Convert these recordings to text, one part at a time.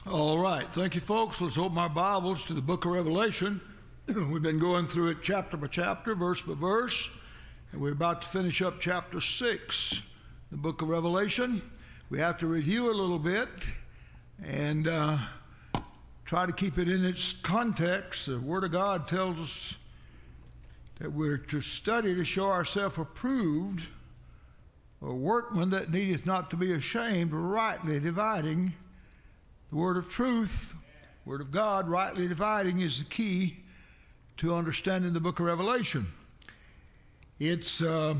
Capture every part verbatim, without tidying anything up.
All right. Thank you, folks. Let's open our Bibles to the book of Revelation. We've been going through it chapter by chapter, verse by verse, and we're about to finish up chapter six, the book of Revelation. We have to review a little bit and uh, try to keep it in its context. The Word of God tells us that we're to study to show ourselves approved, a workman that needeth not to be ashamed, rightly dividing the word of truth. Word of God, rightly dividing, is the key to understanding the book of Revelation. It's uh,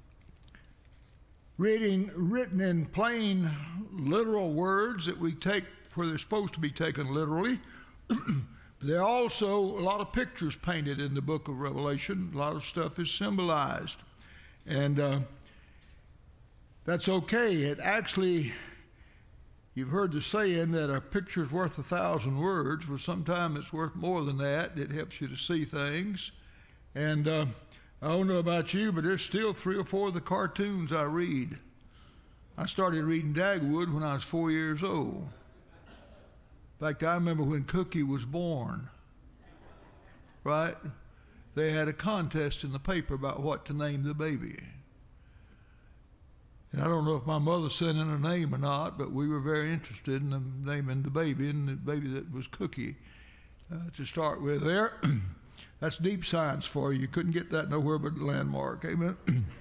reading written in plain, literal words that we take where they're supposed to be taken literally. There are also a lot of pictures painted in the book of Revelation. A lot of stuff is symbolized. And uh, that's okay. It actually, you've heard the saying that a picture's worth a thousand words. Well, sometimes it's worth more than that. It helps you to see things. And uh, I don't know about you, but there's still three or four of the cartoons I read. I started reading Dagwood when I was four years old. In fact, I remember when Cookie was born, right? They had a contest in the paper about what to name the baby. And I don't know if my mother sent in a name or not, but we were very interested in them naming the baby, and the baby that was Cookie uh, to start with there. That's deep science for you. You couldn't get that nowhere but Landmark. Amen.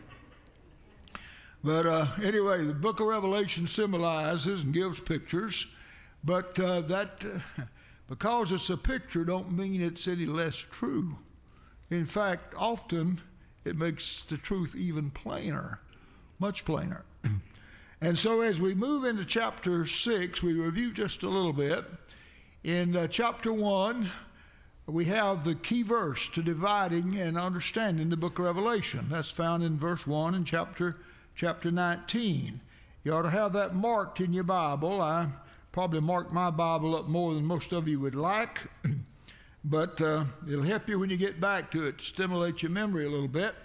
But uh, anyway, the book of Revelation symbolizes and gives pictures, but uh, that uh, because it's a picture don't mean it's any less true. In fact, often it makes the truth even plainer. Much plainer. And so as we move into chapter six, we review just a little bit. In uh, chapter one, we have the key verse to dividing and understanding the book of Revelation. That's found in verse one in chapter, chapter nineteen. You ought to have that marked in your Bible. I probably marked my Bible up more than most of you would like, but uh, it'll help you when you get back to it to stimulate your memory a little bit.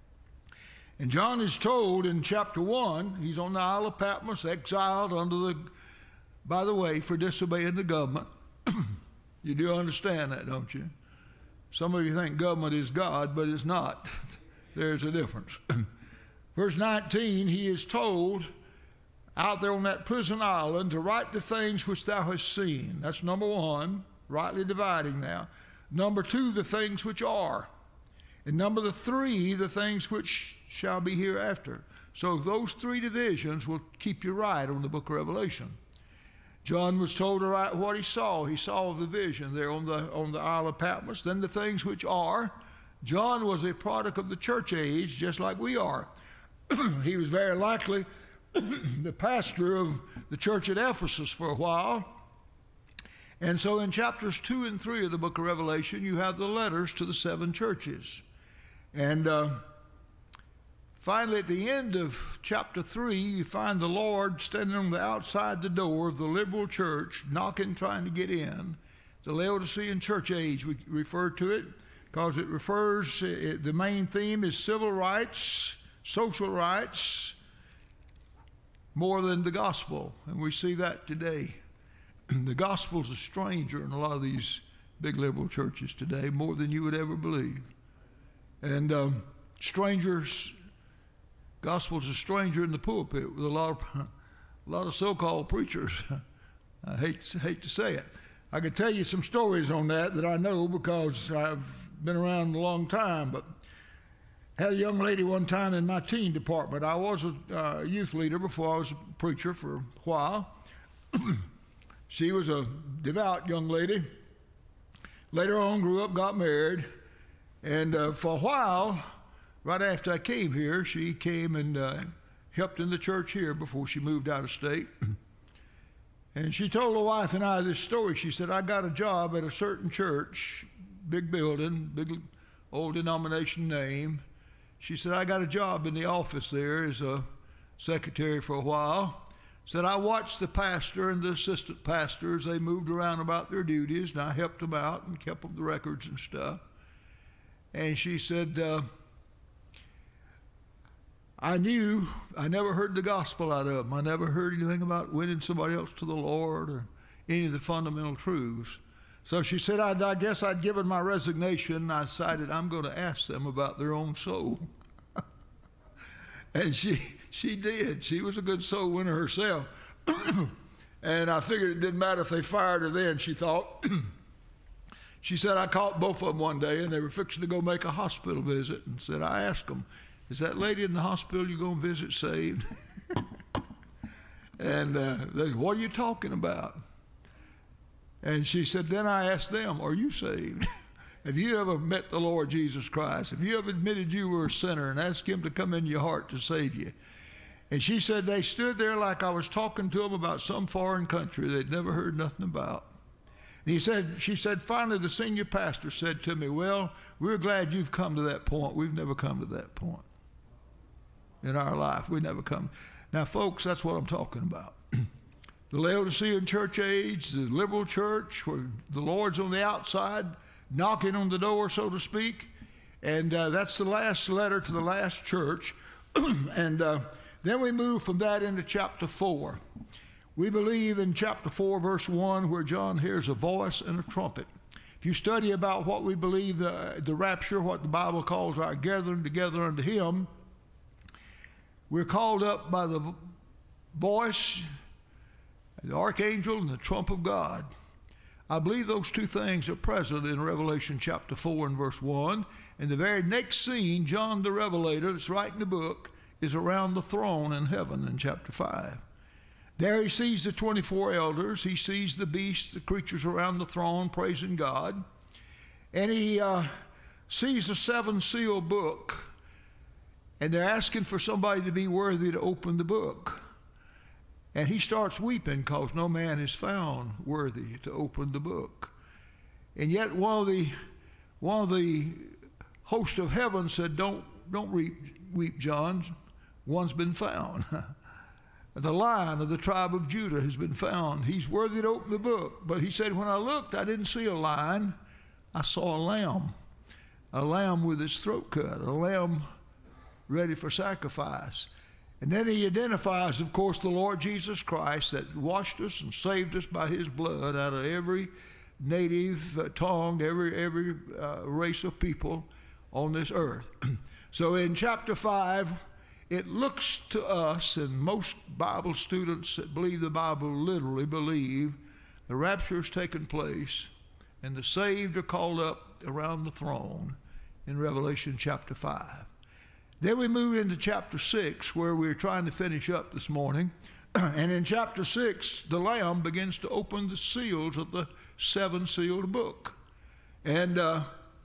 And John is told in chapter one, he's on the Isle of Patmos, exiled under the, by the way, for disobeying the government. You do understand that, don't you? Some of you think government is God, but it's not. There's a difference. Verse nineteen, he is told out there on that prison island to write the things which thou hast seen. That's number one, rightly dividing now. Number two, the things which are. And number the three, the things which shall be hereafter. So those three divisions will keep you right on the book of Revelation. John was told to write what he saw. He saw the vision there on the, on the Isle of Patmos. Then the things which are. John was a product of the church age, just like we are. He was very likely the pastor of the church at Ephesus for a while. And so in chapters two and three of the book of Revelation, you have the letters to the seven churches. And uh, finally, at the end of chapter three, you find the Lord standing on the outside the door of the liberal church, knocking, trying to get in. The Laodicean church age, we refer to it, because it refers, it, the main theme is civil rights, social rights, more than the gospel. And we see that today. The gospel's a stranger in a lot of these big liberal churches today, more than you would ever believe. And um, strangers, gospel's a stranger in the pulpit with a lot of, a lot of so-called preachers. I hate to, hate to say it. I could tell you some stories on that that I know because I've been around a long time. But I had a young lady one time in my teen department. I was a uh, youth leader before I was a preacher for a while. She was a devout young lady. Later on, grew up, got married. And uh, for a while, right after I came here, she came and uh, helped in the church here before she moved out of state. And she told the wife and I this story. She said, I got a job at a certain church, big building, big old denomination name. She said, I got a job in the office there as a secretary for a while. Said, I watched the pastor and the assistant pastors. They moved around about their duties, and I helped them out and kept them the records and stuff. And she said, uh, I knew, I never heard the gospel out of them. I never heard anything about winning somebody else to the Lord or any of the fundamental truths. So she said, I, I guess I'd given my resignation, and I decided I'm going to ask them about their own soul. And she she did. She was a good soul winner herself. And I figured it didn't matter if they fired her then, she thought. She said, I caught both of them one day, and they were fixing to go make a hospital visit, and said, I asked them, is that lady in the hospital you're going to visit saved? And uh, they said, what are you talking about? And she said, then I asked them, are you saved? Have you ever met the Lord Jesus Christ? Have you ever admitted you were a sinner and asked him to come in your heart to save you? And she said they stood there like I was talking to them about some foreign country they'd never heard nothing about. And he said, she said, finally the senior pastor said to me, well, we're glad you've come to that point. We've never come to that point in our life. We never come. Now, folks, that's what I'm talking about. The Laodicean church age, the liberal church, where the Lord's on the outside, knocking on the door, so to speak. And uh, that's the last letter to the last church. And uh, then we move from that into chapter four. We believe in chapter four, verse one, where John hears a voice and a trumpet. If you study about what we believe the, the rapture, what the Bible calls our gathering together unto him, we're called up by the voice, the archangel, and the trump of God. I believe those two things are present in Revelation chapter four and verse one. And the very next scene, John the Revelator, that's writing the book, is around the throne in heaven in chapter five. There he sees the twenty-four elders. He sees the beasts, the creatures around the throne praising God. And he uh, sees the seven seal book. And they're asking for somebody to be worthy to open the book. And he starts weeping because no man is found worthy to open the book. And yet one of the one of the host of heaven said, don't, don't weep, weep, John. One's been found. The Lion of the tribe of Judah has been found. He's worthy to open the book. But he said, when I looked, I didn't see a lion. I saw a lamb. A lamb with his throat cut. A lamb ready for sacrifice. And then he identifies, of course, the Lord Jesus Christ that washed us and saved us by his blood out of every native uh, tongue, every, every uh, race of people on this earth. So in chapter five, it looks to us, and most Bible students that believe the Bible literally believe, the rapture has taken place, and the saved are called up around the throne in Revelation chapter five. Then we move into chapter six, where we're trying to finish up this morning. And in chapter six, the Lamb begins to open the seals of the seven-sealed book. And uh,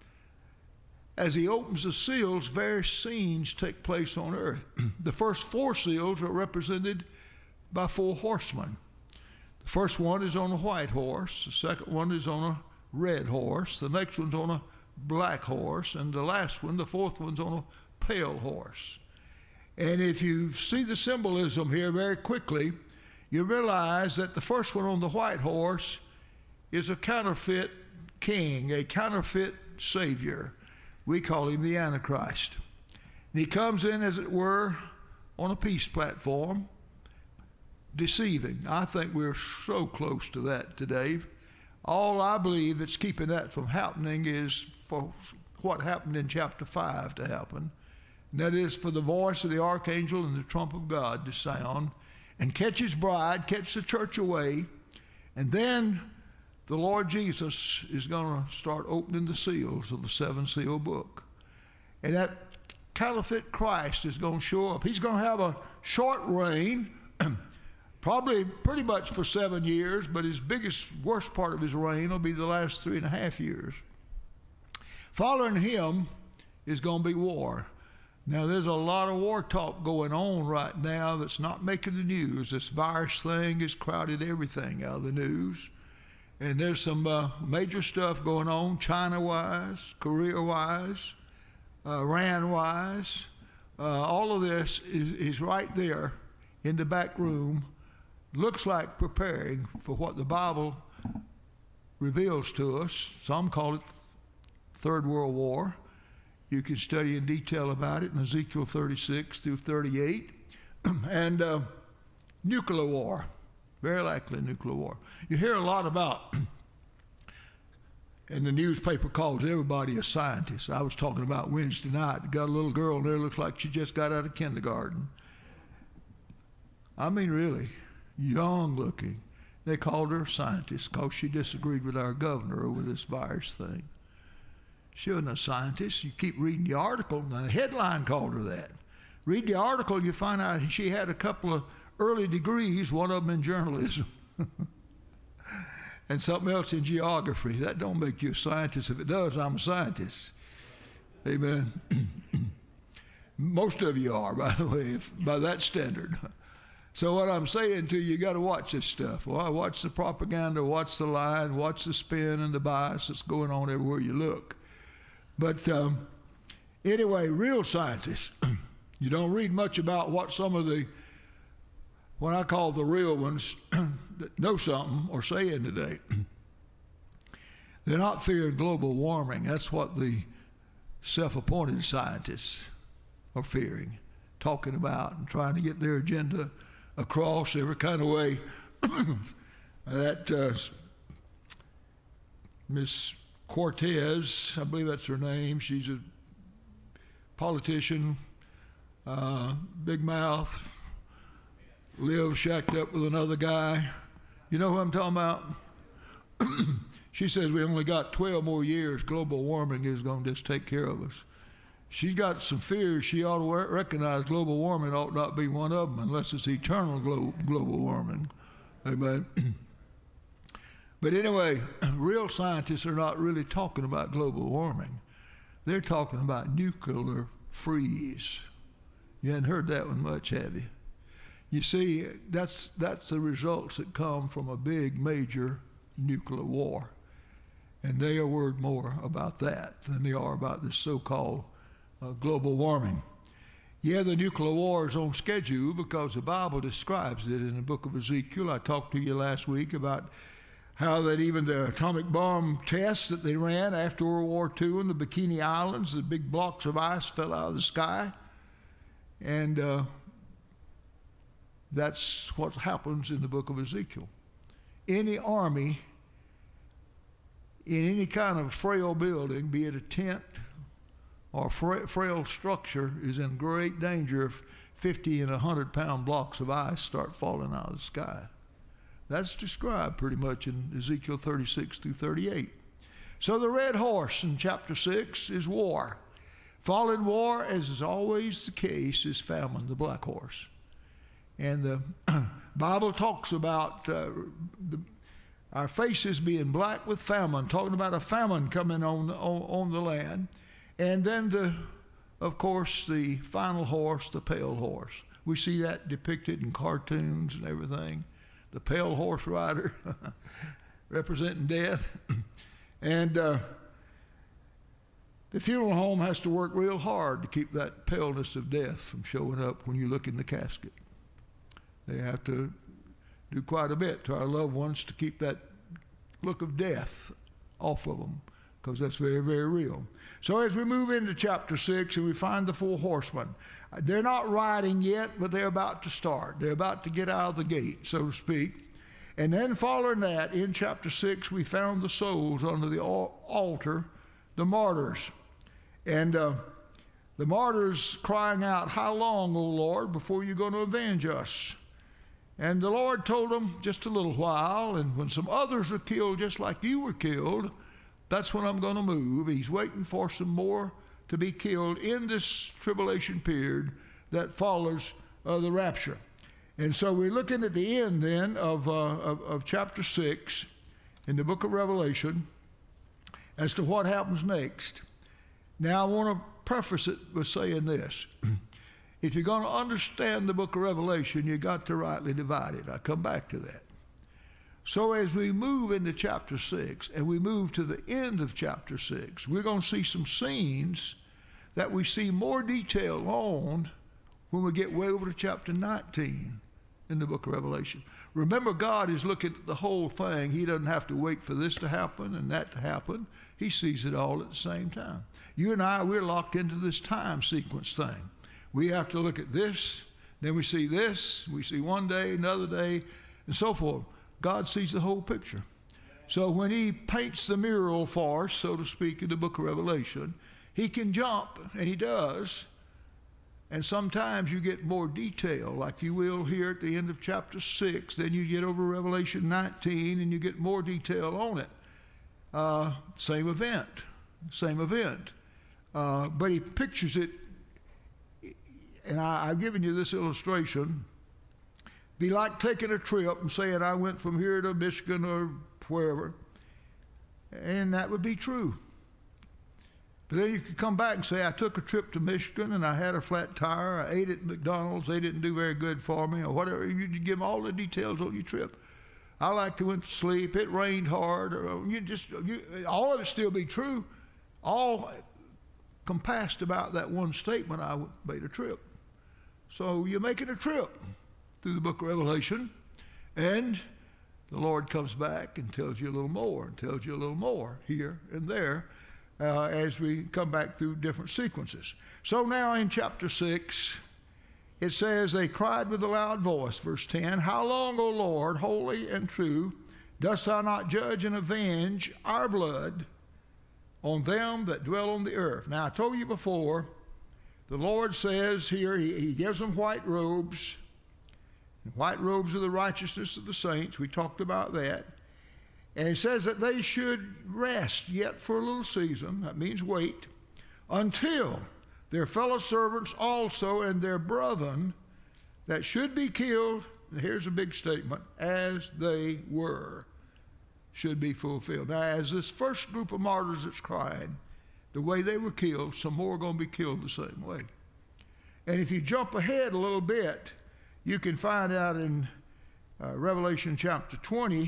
as he opens the seals, various scenes take place on earth. The first four seals are represented by four horsemen. The first one is on a white horse. The second one is on a red horse. The next one's on a black horse. And the last one, the fourth one's on a pale horse. And if you see the symbolism here very quickly, you realize that the first one on the white horse is a counterfeit king, a counterfeit savior. We call him the Antichrist. And he comes in, as it were, on a peace platform, deceiving. I think we're so close to that today. All I believe that's keeping that from happening is for what happened in chapter five to happen. And that is for the voice of the archangel and the trump of God to sound and catch his bride, catch the church away. And then the Lord Jesus is going to start opening the seals of the seven-seal book. And that counterfeit Christ is going to show up. He's going to have a short reign, probably pretty much for seven years, but his biggest, worst part of his reign will be the last three and a half years. Following him is going to be war. Now, there's a lot of war talk going on right now that's not making the news. This virus thing has crowded everything out of the news. And there's some uh, major stuff going on, China-wise, Korea-wise, uh, Iran-wise. Uh, all of this is, is right there in the back room. Looks like preparing for what the Bible reveals to us. Some call it Third World War. You can study in detail about it in Ezekiel thirty-six through thirty-eight. And uh, nuclear war. Very likely nuclear war. You hear a lot about, and the newspaper calls everybody a scientist. I was talking about Wednesday night. Got a little girl in there, looks like she just got out of kindergarten. I mean, really, young looking. They called her a scientist because she disagreed with our governor over this virus thing. She wasn't a scientist. You keep reading the article, and the headline called her that. Read the article, you find out she had a couple of early degrees, one of them in journalism, and something else in geography. That don't make you a scientist. If it does, I'm a scientist. Amen. Most of you are, by the way, if, by that standard. So what I'm saying to you, you got to watch this stuff. Well, watch the propaganda, watch the line, watch the spin and the bias that's going on everywhere you look. But um, anyway, real scientists, you don't read much about what some of the, what I call the real ones, that know something or saying today. They're not fearing global warming. That's what the self-appointed scientists are fearing, talking about and trying to get their agenda across every kind of way. That uh, Miss Cortez, I believe that's her name, she's a politician, uh, big mouth, lives shacked up with another guy. You know who I'm talking about? She says we only got twelve more years. Global warming is going to just take care of us. She's got some fears. She ought to recognize global warming ought not be one of them unless it's eternal glo- global warming. Amen. But anyway, real scientists are not really talking about global warming. They're talking about nuclear freeze. You hadn't heard that one much, have you? You see, that's that's the results that come from a big, major nuclear war. And they are worried more about that than they are about this so-called uh, global warming. Yeah, the nuclear war is on schedule because the Bible describes it in the book of Ezekiel. I talked to you last week about how that even the atomic bomb tests that they ran after World War Two in the Bikini Islands, the big blocks of ice fell out of the sky. And uh, that's what happens in the book of Ezekiel. Any army in any kind of frail building, be it a tent or fra- frail structure, is in great danger if fifty and one hundred pound blocks of ice start falling out of the sky. That's described pretty much in Ezekiel thirty-six through thirty-eight. So the red horse in chapter six is war. Following war, as is always the case, is famine, the black horse. And the Bible talks about uh, the, our faces being black with famine, talking about a famine coming on, on, on the land. And then, the, of course, the final horse, the pale horse. We see that depicted in cartoons and everything. The pale horse rider representing death. And uh, the funeral home has to work real hard to keep that paleness of death from showing up when you look in the casket. They have to do quite a bit to our loved ones to keep that look of death off of them, because that's very, very real. So as we move into chapter six and we find the four horsemen, they're not riding yet, but they're about to start. They're about to get out of the gate, so to speak. And then following that, in chapter six, we found the souls under the altar, the martyrs. And uh, the martyrs crying out, "How long, O Lord, before you're going to avenge us?" And the Lord told them, just a little while, and when some others are killed just like you were killed, that's when I'm going to move. He's waiting for some more to be killed in this tribulation period that follows uh, the rapture. And so we're looking at the end then of, uh, of, of chapter six in the book of Revelation as to what happens next. Now I want to preface it with saying this. If you're going to understand the book of Revelation, you got to rightly divide it. I'll come back to that. So as we move into chapter six and we move to the end of chapter six, we're going to see some scenes that we see more detail on when we get way over to chapter nineteen in the book of Revelation. Remember, God is looking at the whole thing. He doesn't have to wait for this to happen and that to happen. He sees it all at the same time. You and I, we're locked into this time sequence thing. We have to look at this, then we see this, we see one day, another day, and so forth. God sees the whole picture. So when he paints the mural for us, so to speak, in the book of Revelation, he can jump, and he does, and sometimes you get more detail, like you will here at the end of chapter six. Then you get over Revelation nineteen, and you get more detail on it. Uh, same event, same event. Uh, but he pictures it, and I, I've given you this illustration. Be like taking a trip and saying, I went from here to Michigan or wherever, and that would be true. But then you could come back and say, I took a trip to Michigan and I had a flat tire, I ate at McDonald's, they didn't do very good for me, or whatever. You give them all the details on your trip. I like to went to sleep, it rained hard, or you just, you, all of it still be true, all compassed about that one statement, I made a trip. So you're making a trip through the book of Revelation, and the Lord comes back and tells you a little more, and tells you a little more here and there uh, as we come back through different sequences. So now in chapter six, it says, they cried with a loud voice, verse ten, how long, O Lord, holy and true, dost thou not judge and avenge our blood on them that dwell on the earth? Now I told you before, the Lord says here, he, he gives them white robes. White robes are the righteousness of the saints. We talked about that. And it says that they should rest yet for a little season. That means wait. Until their fellow servants also and their brethren that should be killed, and here's a big statement, as they were, should be fulfilled. Now, as this first group of martyrs that's crying, the way they were killed, some more are going to be killed the same way. And if you jump ahead a little bit, you can find out in uh, Revelation chapter twenty,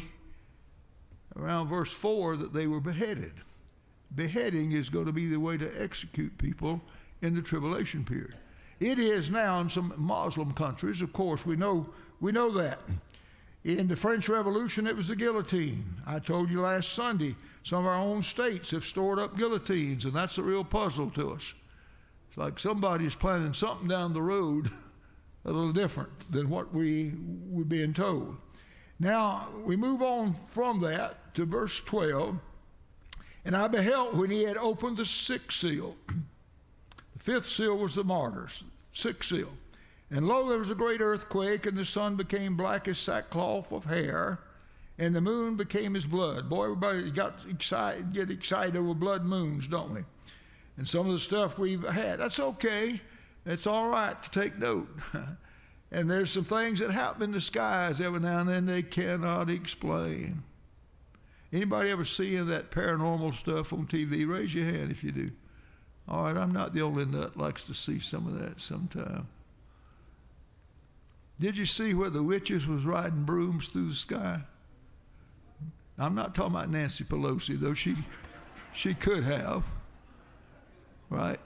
around verse four, that they were beheaded. Beheading is going to be the way to execute people in the tribulation period. It is now in some Muslim countries, of course, we know, we know that. In the French Revolution, it was the guillotine. I told you last Sunday, some of our own states have stored up guillotines, and that's a real puzzle to us. It's like somebody's planning something down the road a little different than what we were being told. Now, we move on from that to verse twelve. And I beheld when he had opened the sixth seal. The fifth seal was the martyrs, sixth seal. And lo, there was a great earthquake, and the sun became black as sackcloth of hair, and the moon became as blood. Boy, everybody got excited, get excited over blood moons, don't we? And some of the stuff we've had, that's okay. It's all right to take note. And there's some things that happen in the skies every now and then they cannot explain. Anybody ever see that paranormal stuff on T V? Raise your hand if you do. All right, I'm not the only nut likes to see some of that sometime. Did you see where the witches was riding brooms through the sky? I'm not talking about Nancy Pelosi, though she, she could have, right?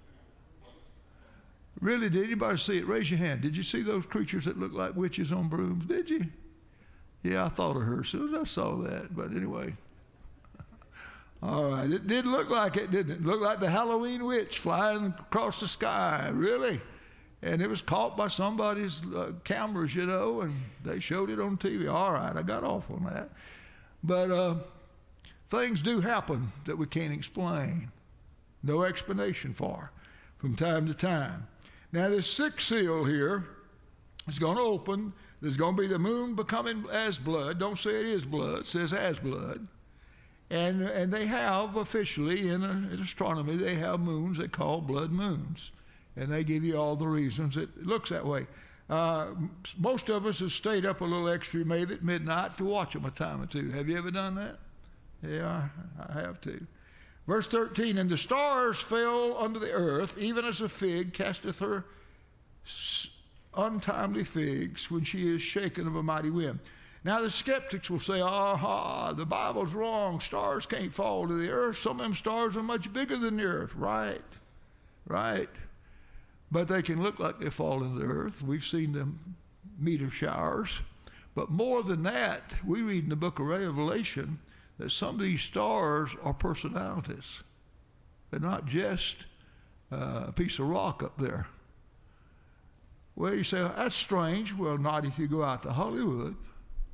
Really, did anybody see it? Raise your hand. Did you see those creatures that look like witches on brooms? Did you? Yeah, I thought of her as soon as I saw that. But anyway. All right. It did look like it, didn't it? It looked like the Halloween witch flying across the sky. Really? And it was caught by somebody's uh, cameras, you know, and they showed it on T V. All right, I got off on that. But uh, things do happen that we can't explain. No explanation for from time to time. Now, this sixth seal here is going to open. There's going to be the moon becoming as blood. Don't say it is blood. It says as blood. And and they have officially, in, a, in astronomy, they have moons they call blood moons. And they give you all the reasons it looks that way. Uh, most of us have stayed up a little extra, maybe at midnight, to watch them a time or two. Have you ever done that? Yeah, I have too. Verse thirteen, and the stars fell under the earth, even as a fig casteth her untimely figs when she is shaken of a mighty wind. Now the skeptics will say, aha, the Bible's wrong. Stars can't fall to the earth. Some of them stars are much bigger than the earth. Right, right. But they can look like they fall into the earth. We've seen them meteor showers. But more than that, we read in the book of Revelation that some of these stars are personalities. They're not just uh, a piece of rock up there. Well, you say, well, that's strange. Well, not if you go out to Hollywood.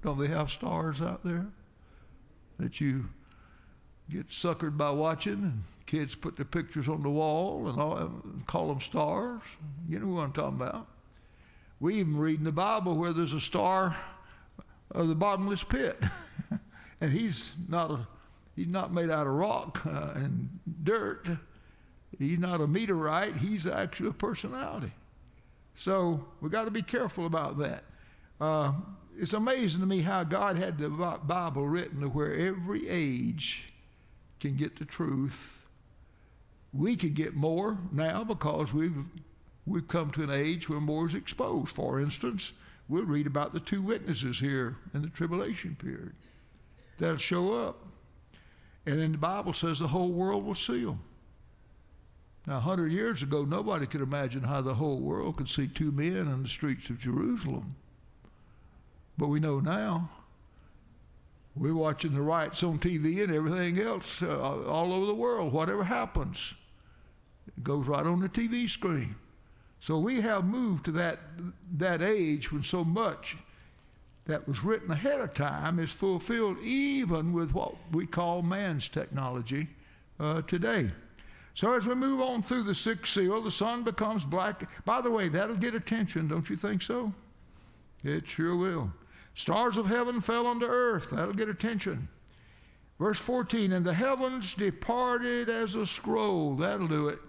Don't they have stars out there that you get suckered by watching, and kids put their pictures on the wall and, all, and call them stars? You know what I'm talking about. We even read in the Bible where there's a star of the bottomless pit. And he's not a, he's not made out of rock uh, and dirt. He's not a meteorite. He's actually a personality. So we got to be careful about that. Uh, it's amazing to me how God had the Bible written to where every age can get the truth. We can get more now because we've we've come to an age where more is exposed. For instance, we'll read about the two witnesses here in the tribulation period. They'll show up. And then the Bible says the whole world will see them. Now, a hundred years ago, nobody could imagine how the whole world could see two men in the streets of Jerusalem. But we know now. We're watching the riots on T V and everything else uh, all over the world. Whatever happens, it goes right on the T V screen. So we have moved to that, that age when so much that was written ahead of time is fulfilled even with what we call man's technology uh, today. So as we move on through the sixth seal, the sun becomes black. By the way, that'll get attention, don't you think so? It sure will. Stars of heaven fell on the earth. That'll get attention. Verse fourteen, and the heavens departed as a scroll. That'll do it.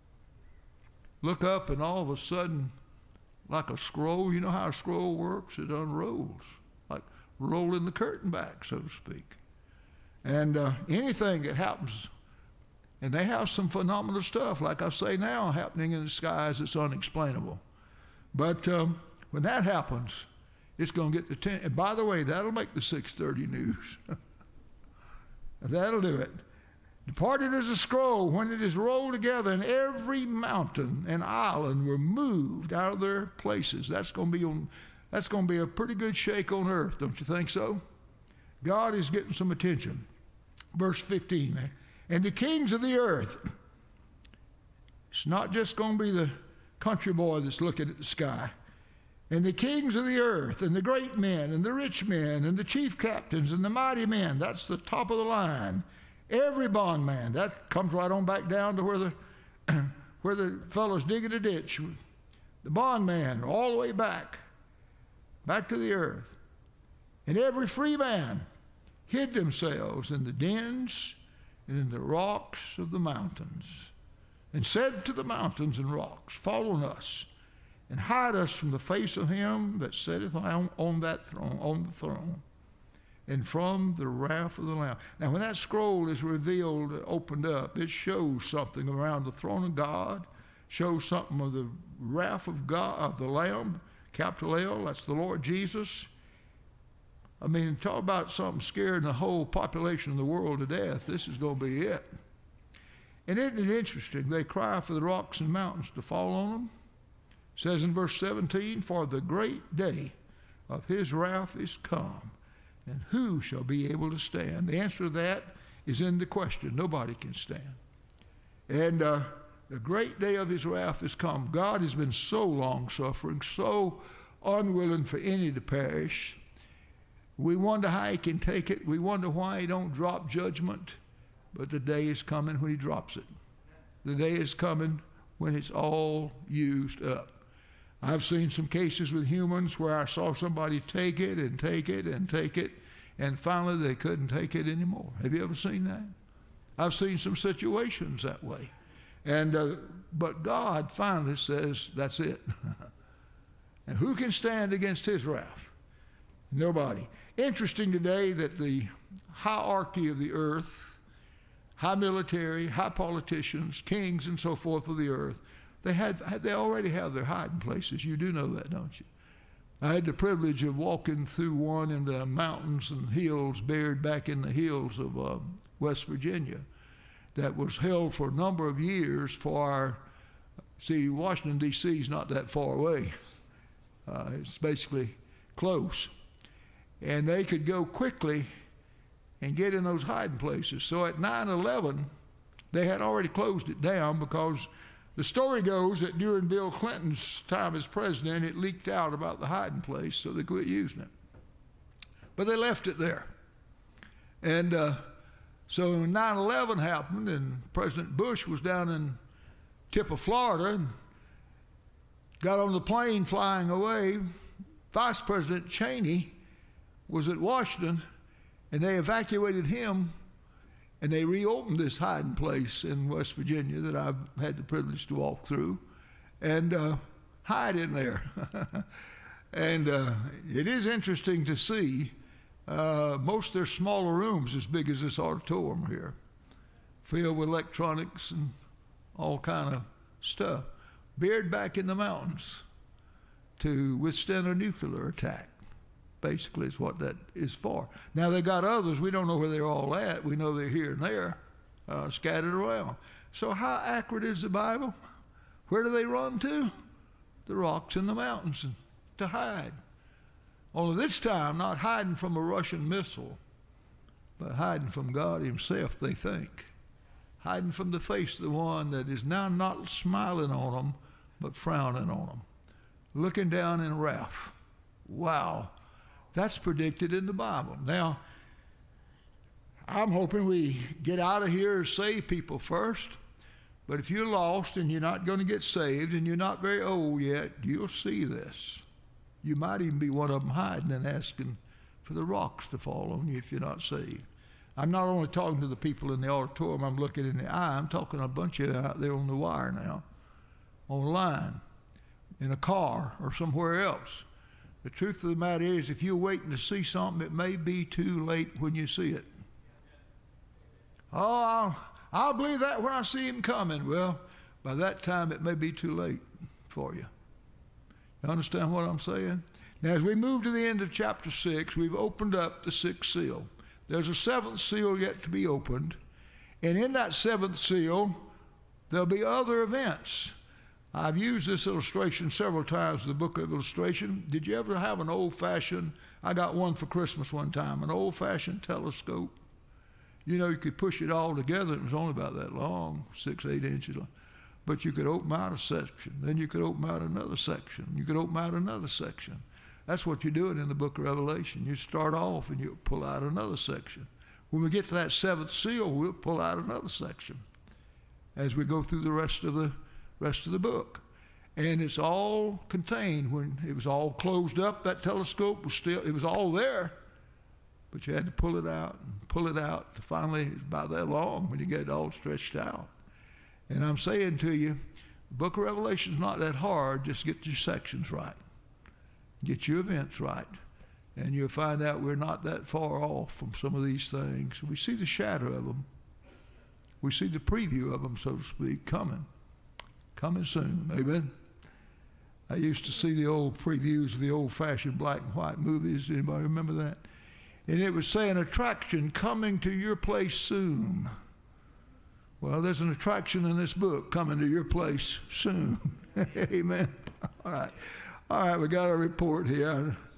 Look up and all of a sudden, like a scroll, you know how a scroll works? It unrolls, like rolling the curtain back, so to speak. And uh, anything that happens, and they have some phenomenal stuff, like I say now, happening in the skies that's unexplainable. But um, when that happens, it's going to get the ten. And by the way, that'll make the six thirty news. That'll do it. Departed as a scroll when it is rolled together, and every mountain and island were moved out of their places. That's going to be on. That's going to be a pretty good shake on earth, don't you think so? God is getting some attention. Verse fifteen, and the kings of the earth. It's not just going to be the country boy that's looking at the sky. And the kings of the earth, and the great men, and the rich men, and the chief captains, and the mighty men. That's the top of the line. Every bondman. That comes right on back down to where the where the fellows digging a ditch. The bondman, all the way back, back to the earth. And every free man hid themselves in the dens and in the rocks of the mountains, and said to the mountains and rocks, fall on us, and hide us from the face of him that sitteth on, on that throne, on the throne, and from the wrath of the Lamb. Now, when that scroll is revealed, opened up, it shows something around the throne of God, shows something of the wrath of God, of the Lamb, capital L, that's the Lord Jesus. I mean, talk about something scaring the whole population of the world to death. This is going to be it. And isn't it interesting? They cry for the rocks and mountains to fall on them. It says in verse seventeen, for the great day of his wrath is come, and who shall be able to stand? The answer to that is in the question. Nobody can stand. And uh, the great day of his wrath is come. God has been so long-suffering, so unwilling for any to perish. We wonder how he can take it. We wonder why he don't drop judgment. But the day is coming when he drops it. The day is coming when it's all used up. I've seen some cases with humans where I saw somebody take it and take it and take it, and finally they couldn't take it anymore. Have you ever seen that? I've seen some situations that way. And uh, but God finally says, that's it. And who can stand against his wrath? Nobody. Interesting today that the hierarchy of the earth, high military, high politicians, kings and so forth of the earth, they had they already have their hiding places. You do know that, don't you? I had the privilege of walking through one in the mountains and hills, buried back in the hills of uh, West Virginia, that was held for a number of years for our, see, Washington, D C is not that far away. Uh, it's basically close. And they could go quickly and get in those hiding places. So at nine eleven, they had already closed it down because the story goes that during Bill Clinton's time as president, it leaked out about the hiding place, so they quit using it. but they left it there. And uh, so when nine eleven happened and President Bush was down in tip of Florida and got on the plane flying away, Vice President Cheney was at Washington, and they evacuated him, and they reopened this hiding place in West Virginia that I've had the privilege to walk through and uh, hide in there. And uh, it is interesting to see. Uh, most of their smaller rooms as big as this auditorium here, filled with electronics and all kind of stuff, buried back in the mountains to withstand a nuclear attack. Basically is what that is for. Now they got others. We don't know where they're all at. We know they're here and there, uh, scattered around. So how accurate is the Bible? Where do they run to? The rocks in the mountains to hide. Only this time, not hiding from a Russian missile, but hiding from God himself, they think. Hiding from the face of the one that is now not smiling on them, but frowning on them. Looking down in wrath. Wow. That's predicted in the Bible. Now, I'm hoping we get out of here and save people first. But if you're lost and you're not going to get saved and you're not very old yet, you'll see this. You might even be one of them hiding and asking for the rocks to fall on you if you're not saved. I'm not only talking to the people in the auditorium, I'm looking in the eye. I'm talking to a bunch of you out there on the wire now, on the line, in a car or somewhere else. The truth of the matter is, if you're waiting to see something, it may be too late when you see it. Oh, I'll, I'll believe that when I see him coming. Well, by that time, it may be too late for you. You understand what I'm saying? Now, as we move to the end of chapter six, we've opened up the sixth seal. There's a seventh seal yet to be opened. And in that seventh seal, there'll be other events. I've used this illustration several times in the book of illustration. Did you ever have an old-fashioned, I got one for Christmas one time, an old-fashioned telescope? You know, you could push it all together. It was only about that long, six, eight inches long. But you could open out a section. Then you could open out another section. You could open out another section. That's what you're doing in the book of Revelation. You start off and you pull out another section. When we get to that seventh seal, we'll pull out another section as we go through the rest of the rest of the book. And it's all contained. When it was all closed up, that telescope was still, it was all there, but you had to pull it out and pull it out to finally, it's about that long when you get it all stretched out. And I'm saying to you, the book of Revelation is not that hard. Just get your sections right. Get your events right. And you'll find out we're not that far off from some of these things. We see the shadow of them. We see the preview of them, so to speak, coming. Coming soon. Amen. I used to see the old previews of the old-fashioned black and white movies. Anybody remember that? And it would say an attraction coming to your place soon. Well, there's an attraction in this book coming to your place soon. Amen. All right. All right, we got a report here.